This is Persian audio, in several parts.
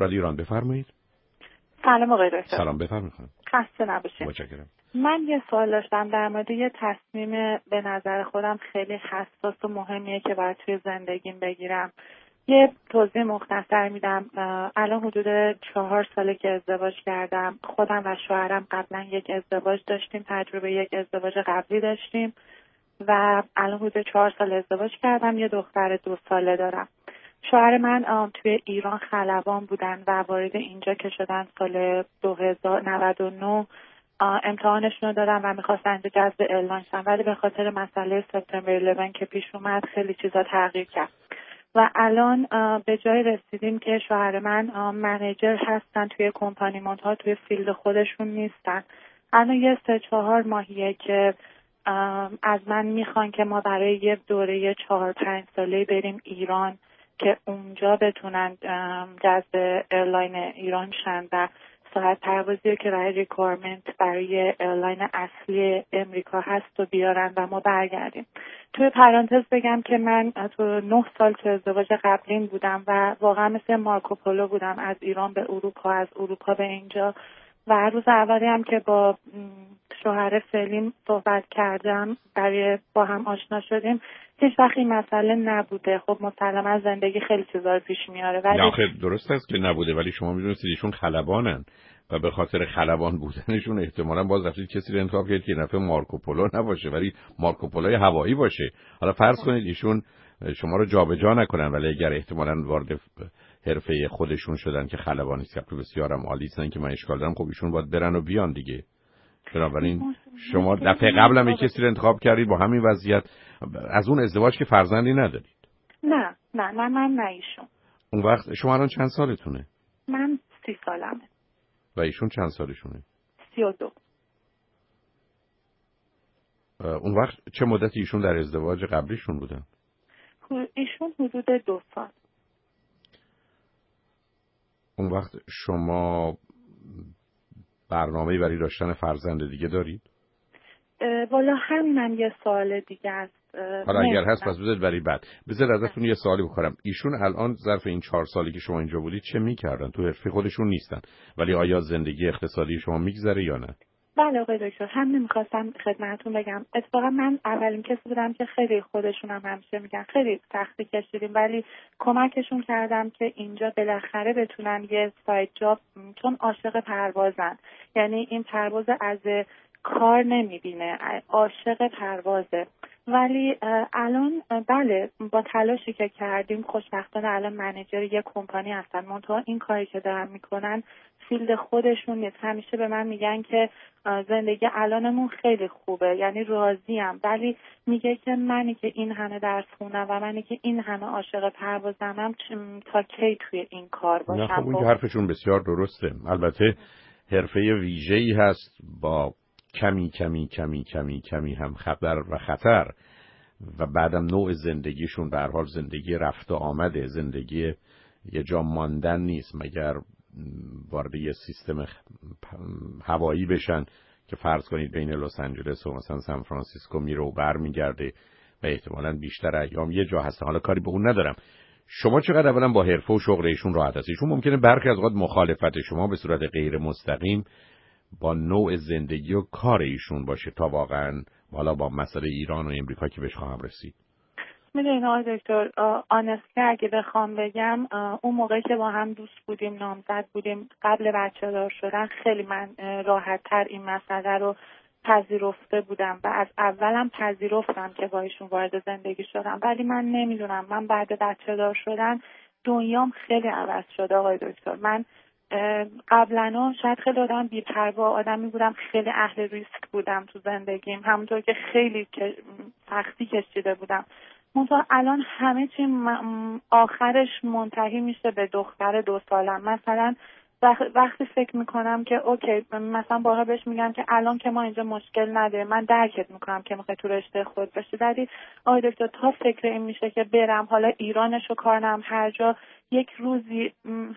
رادیو ایران، بفرمایید. سلام آقای دکتر. سلام، بفرمایید. خسته نباشید. متشکرم. من یه سوال داشتم در مورد یه تصمیم به نظر خودم خیلی حساس و مهمیه که باید توی زندگیم بگیرم. یه توضیح مختصر میدم. الان حدود 4 ساله که ازدواج کردم. خودم و شوهرم قبلا یک ازدواج داشتیم، تجربه یک ازدواج قبلی داشتیم و الان حدود 4 سال ازدواج کردم. یه دختر 2 ساله دارم. شوهر من توی ایران خلبان بودن و وارد اینجا که شدن سال 1999 امتحانشون رو دادن و میخواستن جذب اعلان شن، ولی به خاطر مسئله سپتامبر 11 که پیش اومد خیلی چیزا تغییر کرد و الان به جای رسیدیم که شوهر من منیجر هستن توی کمپانی، منتها توی فیلد خودشون نیستن. الان یه 3-4 ماهیه که از من میخوان که ما برای یه دوره 4-5 ساله بریم ایران که اونجا بتونن جذب ایرلاین ایران شن و ساعت پروازی که برای ریکوایرمنت برای ایرلاین اصلی امریکا هست و بیارن و ما برگردیم. توی پرانتز بگم که من تو 9 سال تو ازدواج قبلیم بودم و واقعا مثل مارکوپولو بودم، از ایران به اروپا، از اروپا به اینجا و روز اولی هم که با شوهر فعلیم صحبت کردم برای با هم آشنا شدیم هیچ وقت این مسئله نبوده. خب مسلما زندگی خیلی چیزا رو پیش میاره ولی نه آخه درست است که نبوده، ولی شما میدونستید ایشون خلبانن و به خاطر خلبان بودنشون احتمالاً باز رفتید کسی رو انتخاب کردید که نفع مارکوپولو نباشه ولی مارکوپولوی هوایی باشه. حالا فرض کنید ایشون شما رو جابجا نکنن، ولی اگر احتمالاً وارد حرفه خودشون شدن که خلبانی است که بسیارم عالی است که من اشکال دارم، خب ایشون باید برن و بیان دیگه. بنابراین شما دفعه قبلم یک کسی رو انتخاب کردید با همین وضعیت، از اون ازدواج که فرزندی ندارید. نه من ایشون. اون وقت شما الان چند سالتونه؟ من 30 سالمه. و ایشون چند سالشونه؟ 32. اون وقت چه مدتی ایشون در ازدواج قبلیشون بودن؟ ایشون حدود 2 سال. اون وقت شما برنامه‌ای برای داشتن فرزند دیگه دارید؟ والا همینم یه سوال دیگه است. حالا اگر هست پس بذارید برای بعد. بذارید ازتون یه سوالی بکنم. ایشون الان ظرف این 4 سالی که شما اینجا بودید چه می‌کردن؟ تو حرفه خودشون نیستن، ولی آیا زندگی اقتصادی شما میگذره یا نه؟ بله آقای دکتر، هم نمیخواستم خدمتتون بگم. اتفاقا من اولین کسی بودم که خیلی خودشون هم همیشه میگن خیلی سختی کشیدیم، ولی کمکشون کردم که اینجا بالاخره بتونن یه سایت جاب، چون عاشق پروازن، یعنی این پرواز از کار نمیبینه، عاشق پروازه. ولی الان بله با تلاشی که کردیم خوشبختانه الان منیجر یه کمپانی هستن، منتها این کاری که دارن میکنن فیلد خودشون نیست. همیشه به من میگن که زندگی الانمون خیلی خوبه، یعنی راضیم، ولی میگه که منی که این همه درس خوندم و منی که این همه عاشق پروازم تا کی توی این کار باشم؟ نه خب اون که حرفشون بسیار درسته. البته حرفه ویژه‌ای هست با کمی هم خطر و بعدم نوع زندگیشون به هر حال زندگی رفت و آمده، زندگی یه جا ماندن نیست، مگر وارد یه سیستم هوایی بشن که فرض کنید بین لس آنجلس و مثلا سان فرانسیسکو میره و برمیگرده و احتمالاً بیشتر ایام یه جا هست. حالا کاری به اون ندارم. شما چقدر اولا با حرفه و شغل ایشون راحت هستید؟ ایشون ممکنه برخی از اوقات مخالفت شما به صورت غیر مستقیم با نوع زندگی و کار ایشون باشه تا واقعا حالا با مسئله ایران و امریکا که بهش خواهم رسید. میدونین آقای دکتر، آنستی اگه بخوام بگم اون موقعی که با هم دوست بودیم، نامزد بودیم، قبل بچه دار شدن، خیلی من راحت تر این مسئله رو پذیرفته بودم و از اولم پذیرفتم که با ایشون وارد زندگی شدم. ولی من نمیدونم، من بعد بچه دار شدن دنیام خیلی عوض شده آقای دکتر. من قبلا شاید خیلی آدم بی‌پروا آدمی بودم، خیلی اهل ریسک بودم تو زندگیم، همونطور که خیلی سختی کشیده بودم. منتها الان همه چی آخرش منتهی میشه به دختر 2 سالم. مثلا وقتی فکر میکنم که اوکی، مثلا باها بهش میگم که الان که ما اینجا مشکل نداره، من درکت میکنم که میخوای تو رشته خود باشی، ولی آقای دکتر تا فکر این میشه که برم حالا ایرانشو کارنم هر جا، یک روزی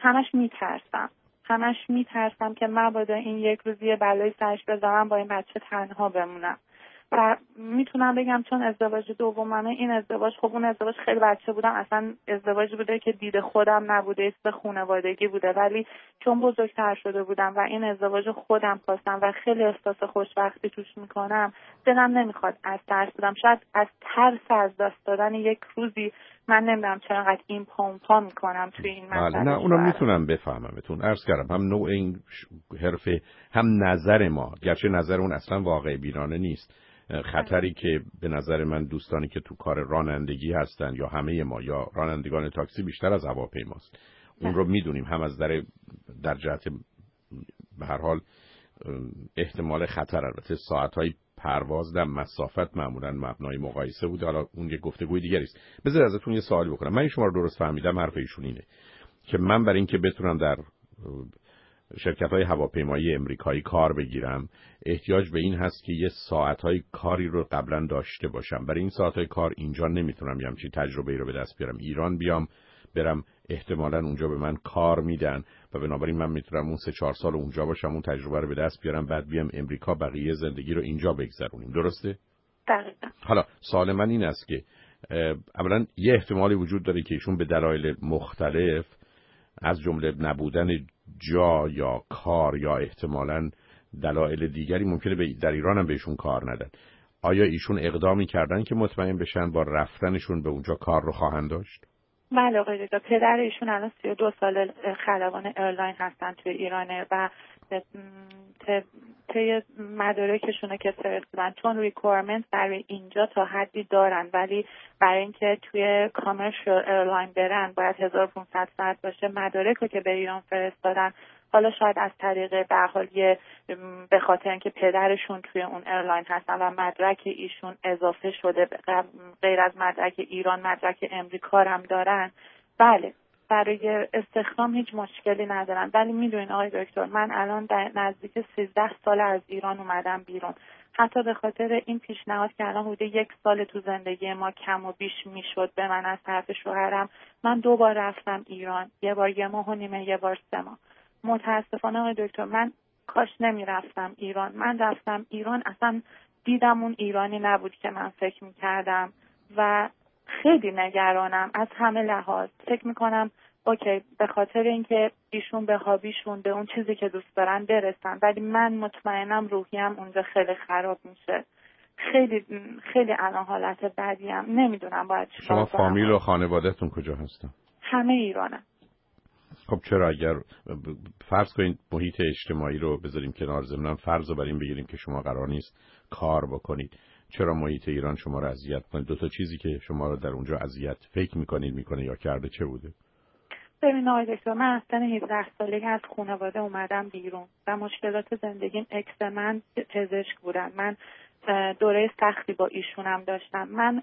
همش میترسم که مبادا این یک روزی بلای سرش بذارم با این بچه تنها بمونم. و میتونم بگم چون ازدواج دوممه، این ازدواج خب اون ازدواج خیلی بچه بودم، اصلا ازدواجی بوده که دید خودم نبوده، است خانوادگی بوده، ولی چون بزرگتر شده بودم و این ازدواج خودم خواستم و خیلی احساس خوشبختی توش میکنم، دلم نمیخواد از ترس بدم. شاید از ترس از دست دادن یک روزی، من نمیدونم چرا انقدر این پا میکنم توی این مسئله. نه اونو میتونم بفهممتون. عرض کردم هم نوع این حرفه، هم نظر ما، گرچه نظر اون اصلا واقع بینانه نیست. خطری که به نظر من دوستانی که تو کار رانندگی هستن یا همه ما یا رانندگان تاکسی بیشتر از هواپیماست، اون رو میدونیم. هم از در جهت به هر حال احتمال خطر، البته ساعت‌های پرواز در مسافت معمولا مبنای مقایسه بوده، حالا اون یه گفتگوی دیگری است. بذار ازتون یه سوالی بکنم. من شما رو درست فهمیدم، حرف ایشون اینه که من برای اینکه بتونم در شرکت‌های هواپیمایی امریکایی کار بگیرم، احتیاج به این هست که یه ساعت‌های کاری رو قبلا داشته باشم. برای این ساعت‌های کار اینجا نمیتونم یه همچین تجربه‌ای رو به دست بیارم. ایران بیام برم، احتمالاً اونجا به من کار میدن و بنابراین من میتونم اون 3-4 سال اونجا باشم، اون تجربه رو به دست بیارم، بعد بیام امریکا بقیه زندگی رو اینجا بگذرونیم. درسته؟ دقیقاً. حالا سوال من این است که اولا یه احتمالی وجود داره که ایشون به دلایل مختلف، از جمله نبودن جا یا کار یا احتمالاً دلایل دیگری، ممکنه در ایران هم بهشون کار ندن. آیا ایشون اقدامی کردن که مطمئن بشن با رفتنشون به اونجا کار رو خواهند داشت؟ بله آقای دکتر، پدر ایشون الان 32 سال خلبان ایرلاین هستن توی ایرانه و طی مدارکشونه که فرستادن، چون ریکوایرمنت برای اینجا تا حدی دارن، ولی برای اینکه توی کامرشال ایرلاین برن باید 1500 ساعت باشه. مدارک رو که به ایران فرستادن، حالا شاید از طریق به حال به خاطر اینکه پدرشون توی اون ایرلاین هستن و مدرک ایشون اضافه شده، غیر از مدرک ایران مدرک امریکا هم دارن، بله برای استخدام هیچ مشکلی ندارن. ولی میدونین آقای دکتر، من الان در نزدیک 13 سال از ایران اومدم بیرون، حتی به خاطر این پیشنهاد که الان حدود 1 سال تو زندگی ما کم و بیش میشد به من از طرف شوهرم، من 2 بار رفتم ایران، یه بار 1.5 ماه، یه بار 3 ماه. متاسفانه آقای دکتر من کاش نمیرفتم ایران. من رفتم ایران، اصلا دیدم اون ایرانی نبود که من فکر میکردم و خیلی نگرانم از همه لحاظ. فکر میکنم اوکی به خاطر اینکه ایشون به هابیشون، به اون چیزی که دوست دارن برسن، ولی من مطمئنم روحیم اونجا خیلی خراب میشه. خیلی خیلی الان حالت بدیم، نمیدونم باید چیکار کنم. شما فامیل و خانوادهتون کجا هستن؟ همه ایرانن. خب چرا، اگر فرض کنید محیط اجتماعی رو بذاریم کنار، ضمن فرض رو بر این بگیریم که شما قرار نیست کار بکنید، چرا محیط ایران شما رو اذیت کنه؟ 2 تا چیزی که شما رو در اونجا اذیت فکر میکنه یا کرده چه بوده؟ ببین آقای دکتر، من از سن 17 سالگی از خانواده اومدم بیرون و مشکلات زندگیم، اکس من پزشک بودن، من دوره سختی با ایشونم داشتم. من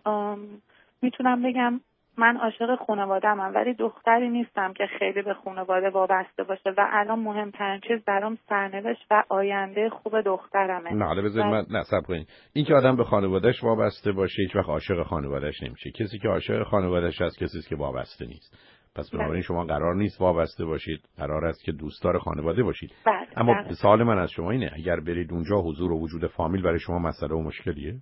میتونم بگم من عاشق خانواده‌ام، ولی دختری نیستم که خیلی به خانواده وابسته باشه و الان مهمترین چیز برام سرنوشت و آینده خوب دخترمه. نه حالا بذارید من نصب کنید. این که آدم به خانواده‌اش وابسته باشه هیچ وقت عاشق خانواده‌اش نمیشه. کسی که عاشق خانواده‌اش هست کسی است که وابسته نیست. پس بنابراین شما قرار نیست وابسته باشید، قرار است که دوستدار خانواده باشید. اما سوال من از شما اینه، اگر برید اونجا حضور و وجود فامیل برای شما مسئله و مشکلیه؟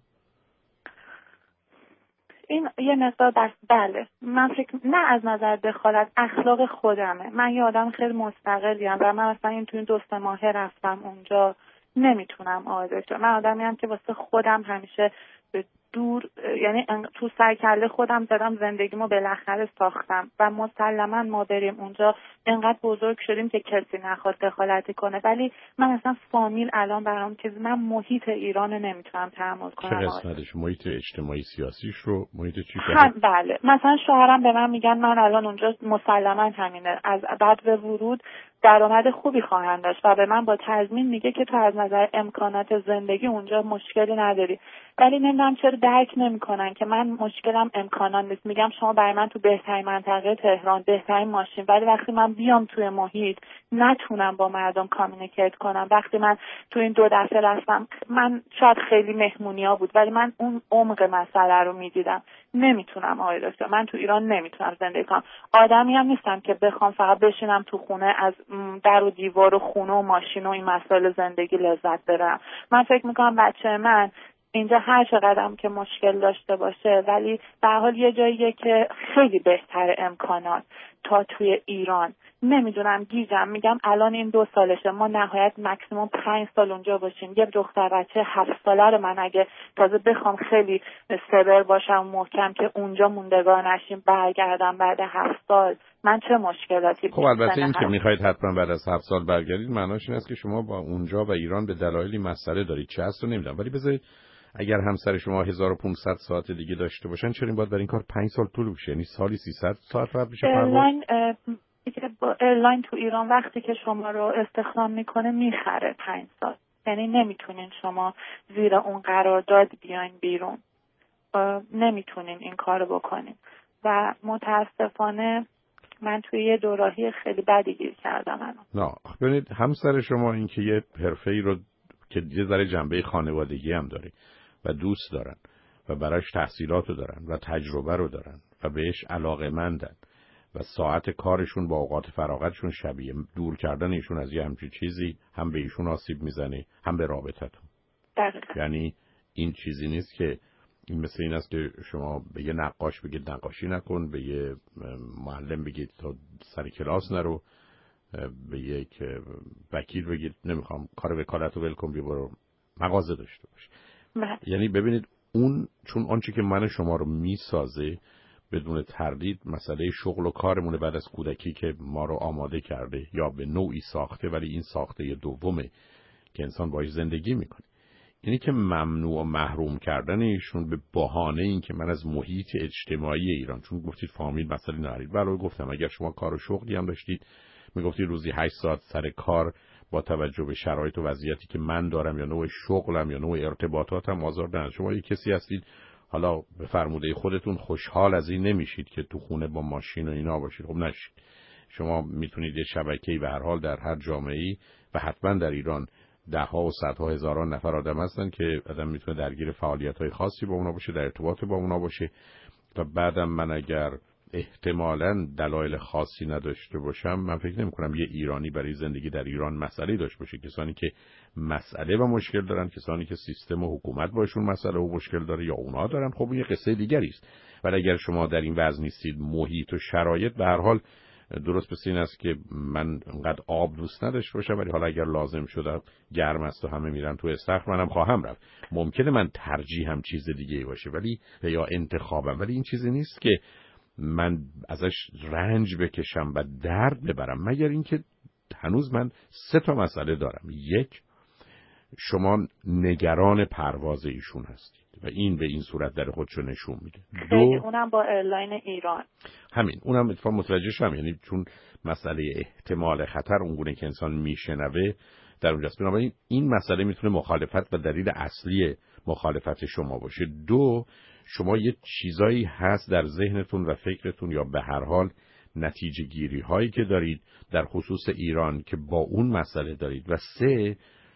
این یه مقدار بله، من فکر نه از نظر دخالت، اخلاق خودمه. من یه آدم خیلی مستقلیم و من اصلا این تو این 2 ماهه رفتم اونجا نمیتونم آقای دکتر. من آدمیم که واسه خودم همیشه دور، یعنی تو سرکله خودم زدم، زندگیمو بالاخره ساختم و مسلما ما بریم اونجا انقدر بزرگ شدیم که کسی نخواد دخالتی کنه. ولی من اصلا فامیل الان برام چیز، من محیط ایران نمیتونم تحمل کنم. چه قسمتش؟ محیط اجتماعی سیاسیش رو؟ محیط چی؟ بله مثلا شوهرم به من میگن من الان اونجا مسلما همینه، از بعد به ورود درآمد خوبی خواهند داشت و به من با تضمین میگه که تو از نظر امکانات زندگی اونجا مشکلی نداری. ولی نمیدونم چرا درک نمیکنن که من مشکلم امکانات نیست. میگم شما برای من تو بهترین منطقه تهران، بهترین ماشین، ولی وقتی من بیام توی محیط نتونم با مردم کامیونیکیت کنم. وقتی من تو این 2 دفعه رفتم، من شاید خیلی مهمونی‌ها بود ولی من اون عمق مسئله رو میدیدم. نمیتونم آقای دکتر، من تو ایران نمیتونم زندگی کنم. آدمی هم نیستم که بخوام فقط بشینم تو خونه از در و دیوار و خونه و ماشین و این مسائل زندگی لذت ببرم. من فکر میکنم بچه من اینجا هر چقدرم که مشکل داشته باشه ولی به هر حال یه جاییه که خیلی بهتر امکانات تا توی ایران. نمیدونم گیجم، میگم الان این 2 سالشه، ما نهایت مکسیموم 5 سال اونجا باشیم. یه دختر بچه 7 ساله رو من اگه تازه بخوام خیلی سبر باشم محکم که اونجا موندگار نشیم برگردم بعد 7 سال، من چه مشکلاتی؟ خب البته این که میخواید حتما بعد از 7 سال برگردید معناش این است که شما با اونجا و ایران به دلایلی مسئله دارید. چه هست رو نمیدونم، ولی بذارید اگر همسر شما 1500 ساعت دیگه داشته باشن چرا این باید برای این کار 5 سال طول بکشه؟ یعنی سالی 300 ساعت رد بشه پرواز؟ ایرلاین تو ایران وقتی که شما رو استخدام میکنه میخره 5 سال، یعنی نمیتونین شما زیر اون قرارداد بیاین بیرون، نمیتونین این کارو بکنین و متاسفانه من توی یه دوراهی خیلی بدی گیر کردم. نه ببینید همسر شما این که یه حرفه‌ای رو که یه ذره جنبه خانوادگی هم داره و دوست دارن و براش تحصیلات رو دارن و تجربه رو دارن و بهش علاقه‌مندن و ساعت کارشون با اوقات فراغتشون شبیه، دور کردن ایشون از یه همچین چیزی هم به ایشون آسیب میزنه هم به رابطتون. یعنی این چیزی نیست که این مثل این است که شما به یه نقاش بگید نقاشی نکن، به یه معلم بگید تا سر کلاس نرو، به یک وکیل بگید نمیخوام کار وکالت رو ول کن بیا برو مغازه داشته باش. یعنی ببینید اون چون آنچه که من شما رو میسازه بدون تردید مسئله شغل و کارمونه بعد از کودکی که ما رو آماده کرده یا به نوعی ساخته، ولی این ساخته دومه که انسان باش زندگی میکنه. یعنی که ممنوع و محروم کردن ایشون به بهانه این که من از محیط اجتماعی ایران، چون گفتید فامیل مسئله ندارید، برای گفتم اگر شما کار و شغلی هم داشتید میگفتید روزی 8 ساعت سر کار با توجه به شرایط و وضعیتی که من دارم یا نوع شغلم یا نوع ارتباطاتم آزار دهنده. شما یک کسی هستید حالا به فرموده خودتون خوشحال از این نمیشید که تو خونه با ماشین و اینا باشید، خب نشید. شما میتونید یه شبکه‌ای به هر حال در هر جامعه‌ای و حتما در ایران ده‌ها و صدها هزاران نفر آدم هستن که آدم میتونه درگیر فعالیت‌های خاصی با اونا باشه، در ارتباط با اونا باشه و بعدم من اگر احتمالاً دلایل خاصی نداشته باشم من فکر نمی‌کنم یه ایرانی برای زندگی در ایران مسئله داشته باشه. کسانی که مسئله و مشکل دارن، کسانی که سیستم و حکومت باشون مسئله و مشکل داره یا اونا دارن، خب یه قصه دیگری است. ولی اگر شما در این وضع نیستید، محیط و شرایط به هر حال درست مثل این است که من انقدر آب دوست نداشته باشم ولی حالا اگر لازم شده گرم است و همه میرن تو استخر منم خواهم رفت. ممکنه من ترجیحم چیز دیگه باشه ولی یا انتخابم، ولی این چیزی نیست که من ازش رنج بکشم و درد ببرم. مگر اینکه هنوز من 3 تا مسئله دارم. 1 شما نگران پرواز ایشون هستید و این به این صورت در خودشو نشون میده. 2 اونم با ایرلاین ایران. همین اونم اتفاق متوجه شم، یعنی چون مسئله احتمال خطر اونگونه که انسان میشنوه در اونجاست. بنابراین این مسئله میتونه مخالفت و دلیل اصلی مخالفت شما باشه. 2 شما یه چیزایی هست در ذهنتون و فکرتون یا به هر حال نتیجه گیری هایی که دارید در خصوص ایران که با اون مسئله دارید. و 3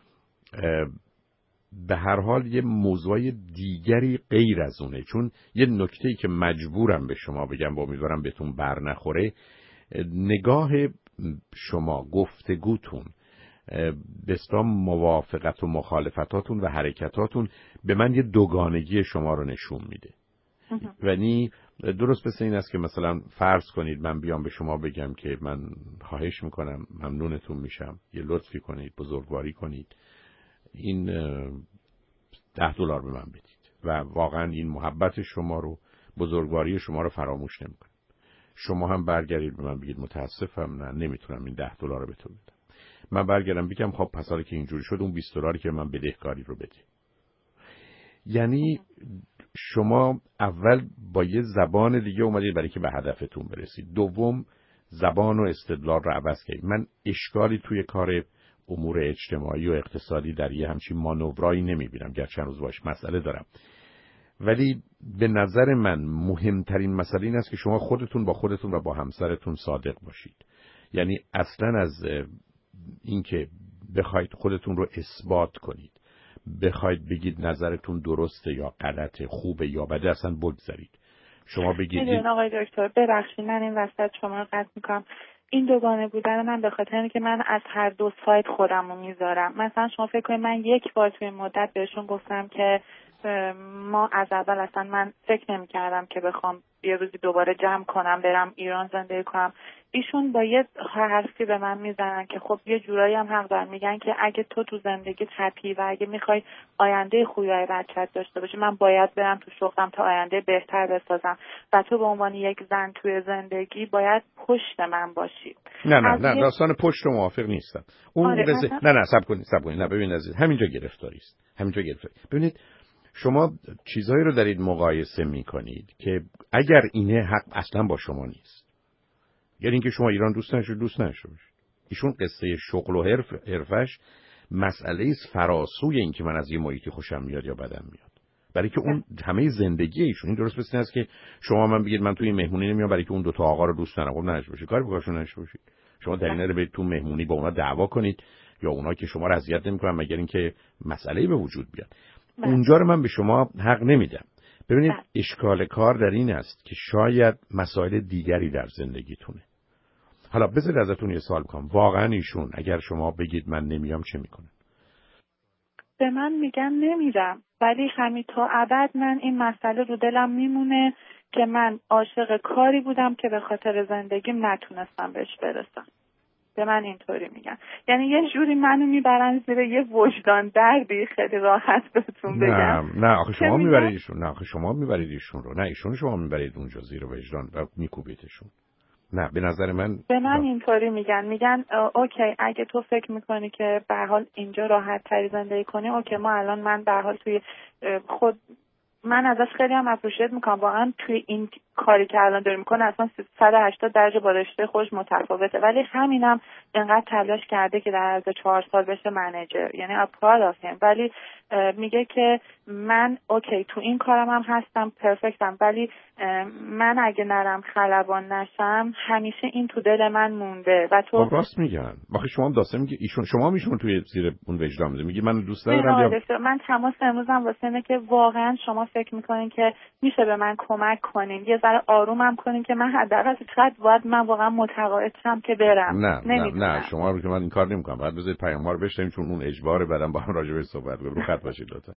به هر حال یه موضوع دیگری غیر از اونه. چون یه نکته‌ای که مجبورم به شما بگم و امیدوارم بهتون بر نخوره، نگاه شما، گفتگوتون، بستان موافقت و مخالفتاتون و حرکتاتون به من یه دوگانگی شما رو نشون میده. یعنی درست مثل این است که مثلا فرض کنید من بیام به شما بگم که من خواهش میکنم ممنونتون میشم یه لطفی کنید، بزرگواری کنید، این $10 به من بدید و واقعا این محبت شما رو، بزرگواری شما رو فراموش نمیکنم. شما هم برگردید به من بگید متاسفم نه نمیتونم این $10 رو به تو بدم. من برگردم بگم خب پس حالا که اینجوری شد اون $20 که من بدهکاری رو بده. یعنی شما اول با یه زبان دیگه اومدید برای که به هدفتون برسید. دوم زبان و استدلال رو عوض کردید. من اشکالی توی کار امور اجتماعی و اقتصادی در یه همچین مانورایی نمیبینم، گرچه هنوز باش مسئله دارم. ولی به نظر من مهمترین مسئله این است که شما خودتون با خودتون و با همسرتون صادق باشید. یعنی اصلا از اینکه بخواید خودتون رو اثبات کنید، بخواید بگید نظرتون درسته یا غلطه، خوبه یا بده، اصلا بگذارید. شما بگید میدونین آقای دکتر ببخشید من این وسط شما رو قطع میکنم. این دوگانه بودن من به خاطر اینه که من از هر 2 سایت خودم رو میذارم. مثلا شما فکر کنید من 1 بار توی مدت بهشون گفتم که ما از اول اصلا من فکر نمی کردم که بخوام یه روزی دوباره جمع کنم برم ایران زندگی کنم. ایشون با یه حرفی به من میزنن که خب یه جورایی هم حق دارن، میگن که اگه تو زندگی تپی و اگه میخوای آینده خوبی برای بچت داشته باشی، من باید برم تو شغلم تا آینده بهتر بسازم و تو به عنوان یک زن توی زندگی باید پشت من باشی. نه داستان پشت رو موافق نیستم. اون آره نه صبر کنید. نه ببینید عزیز، همینجا گرفتاری است. ببینید شما چیزایی رو دارید مقایسه میکنید که اگر اینه حق اصلا با شما نیست. یعنی اینکه شما ایران دوست نشید. ایشون قصه شغل و حرفش مسئله است فراسوی این که من از یه محیطی خوشم میاد یا بدم میاد. برای که اون همه زندگی ایشون این درست مثل است که شما من بگید من توی مهمونی نمیام برای که اون دو تا آقا رو دوست ندارم. خب نشه باشه، کاری بکاشون نشه باشید. شما دلیل نداره برید تو مهمونی با اونا دعوا کنید یا اونا که شما رو اذیت نمیکنن مگر اینکه مسئله‌ای به وجود بیاد. اونجا رو من به شما حق نمیدم. ببینید اشکال کار در این است که شاید مسائل دیگری در زندگیتونه. حالا بذارید ازتون یه سوال کنم، واقعا ایشون اگر شما بگید من نمیام چه میکنه؟ به من میگن نمیرم، ولی همین تا ابد من این مسئله رو دلم میمونه که من عاشق کاری بودم که به خاطر زندگیم نتونستم بهش برسم. به من اینطوری میگن، یعنی یه جوری منو میبرن زیر یه وجدان دردی، خیلی راحت بهتون بگم. نه آخه شما میبریدشون، نه آخه شما میبریدشون رو، نه ایشون شما میبرید اونجا زیر وجدان و میکوبیدشون. نه به نظر من به من اینطوری میگن اوکی اگه تو فکر میکنی که به هر حال اینجا راحت تری زندگی کنی، اوکی ما الان من به هر حال توی خود من ازش خیلی هم اپریشیت میکنم، واقعا توی این کاری که الان داره میکنه اصلا 180 درجه با رشته خودش متفاوته، ولی همینم اینقدر تلاش کرده که در عرض 4 سال بشه منیجر، یعنی اپراد آف هم. ولی میگه که من اوکی تو این کارم هم هستم پرفکتم، ولی من اگه نرم خلبان نشم همیشه این تو دل من مونده. و تو راست میگن. واقعا شما هم داسته میگه ایشون توی زیر اون وجدان میگه من دوست ندارم یا من تماس امروزم واسه اینه که واقعا شما فکر میکنین که میشه به من کمک کنین، یه ذره آرومم کنین که من حداقل شاید باید من واقعا متقاعد شم که برم. نه شما رو که من این کار نمیکنم. بعد بذارید پیاموار بشنویم چون اون اجبار بعدم با هم راجع بهش صحبت کنیم. رو خط باشید لطفا.